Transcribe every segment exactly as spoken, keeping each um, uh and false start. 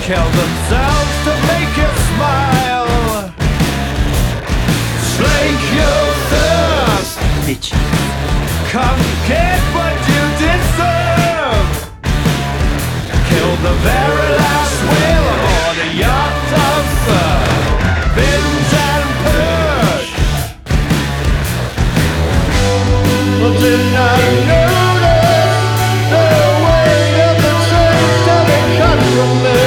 kill themselves to make you smile. Slake your thirst, bitch. come get what you deserve. Kill the very last whale aboard a yacht of fur. Binge and purge. Well, did not notice the weight of the chains till they cut from me.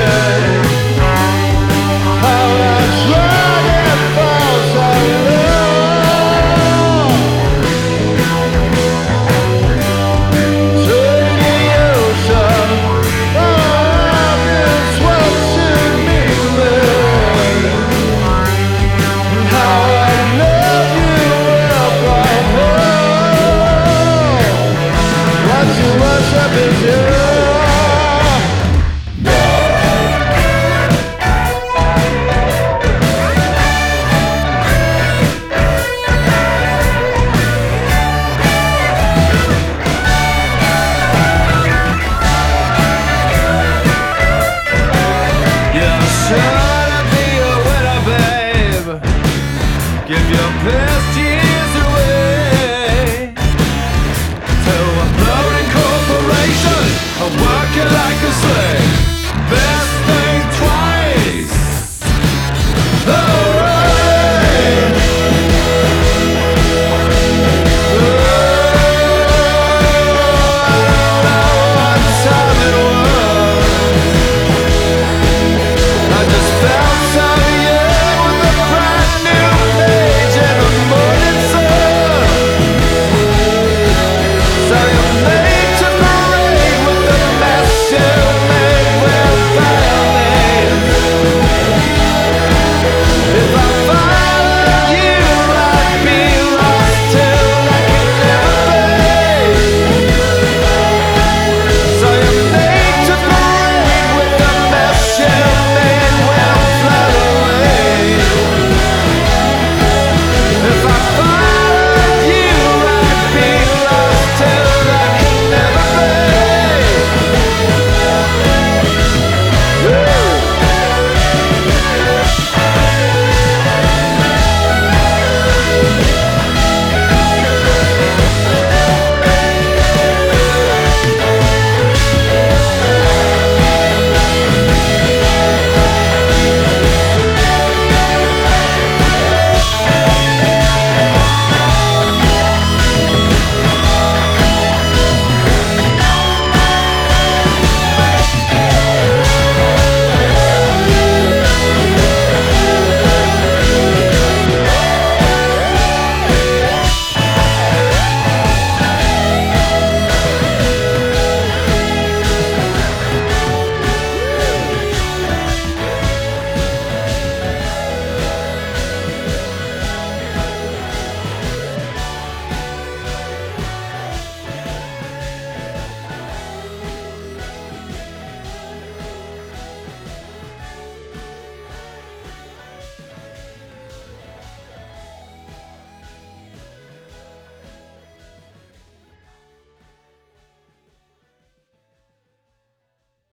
How I tried and fall so low. To the ocean, love is what should be lived. How I love you up right now. What you worship is you.